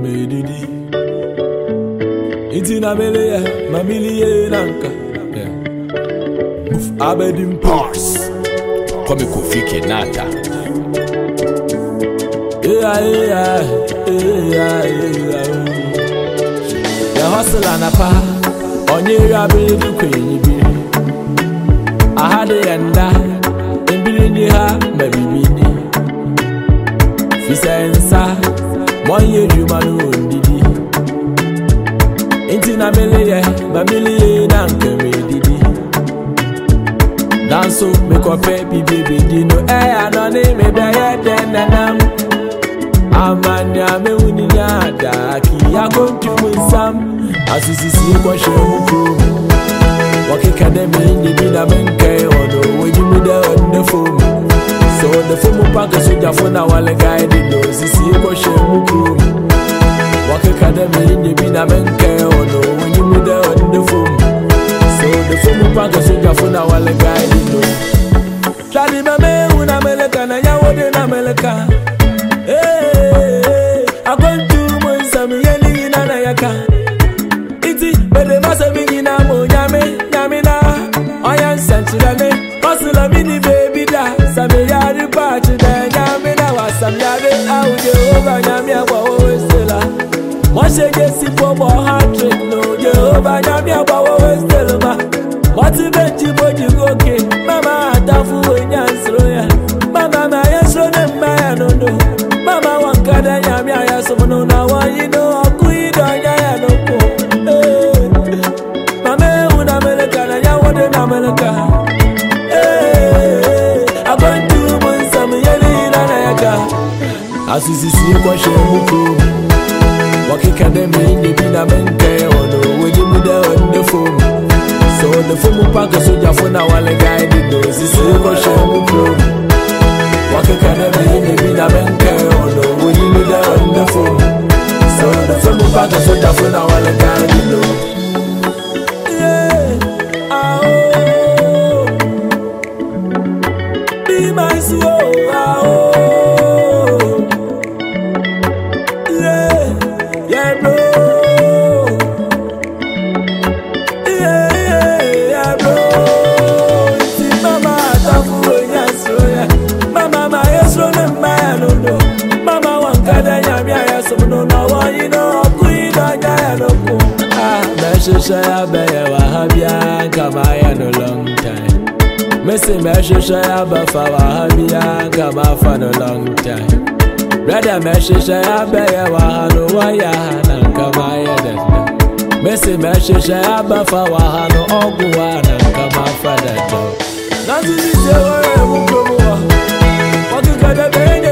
medidi. Itina mele mamilie nanka. Move abedim pars. Come Kofi Kenata. Yeah. The hustle and a pa. Onye rabbit to queen be. I had a yanda. In Billy ha, maybe Bini. Fisensa. 1 year you man won't didi. Intina mele mamilie nanka medidi. Dance up, make up baby dino. I don't name me by then and Amanya me uninya daki ya kontu sam asisi kwa shemu wakika dem ni bina benke ono weji muda on the phone so the phone pack soja phone wale guide no sisi kwa shemu wakika dem ni bina benke ono weji muda on the phone so the phone pack soja phone wale guide no tadi mame una meleka na yawo de na meleka. I want to move some yelling in Anayaka. Iti, but the master begin a mo yame, yamina. I am Sanchilane, Hustle mini baby da. Samiyari party da, yamina was some yare out Jehovah Yamia Westella. Moshe Jesse Bobo heart trick, no Jehovah Yamia Westella. What's the bench you go okay? Mama, Tafu and Yansroya. Mama, my son and my no. Mama wankada nyami aya somono na wayi no akuida aya no ko. Mama una meleka na nyawo de na meleka. Abantu monsa miyeli na na yaka. Asisi kwa shemuko. Wakika de me bina benke ono weji muda on the phone. So the phone pack soja phone wale guide do sisi kwa shemuko. Wakika de me bina benke ono on the phone. So the phone back so the phone I wanna guide you. Yeah, be my soul. Yeah, bro. Yeah, bro. See, mama, tafu yaso ya. Mama, my yaso na my no. Mama wankada nyami aya somono na wayi no akuida nya no ko. Meshisha ya beye wahabia kama ya no long time. Meshisha ya bafa wahabia kama fa no long time. Brother meshisha ya beye wahano waya na kama ya dada. Meshisha ya bafa wahano oguwa na kama fa dada. Nazi se wore mukomo. Wakika de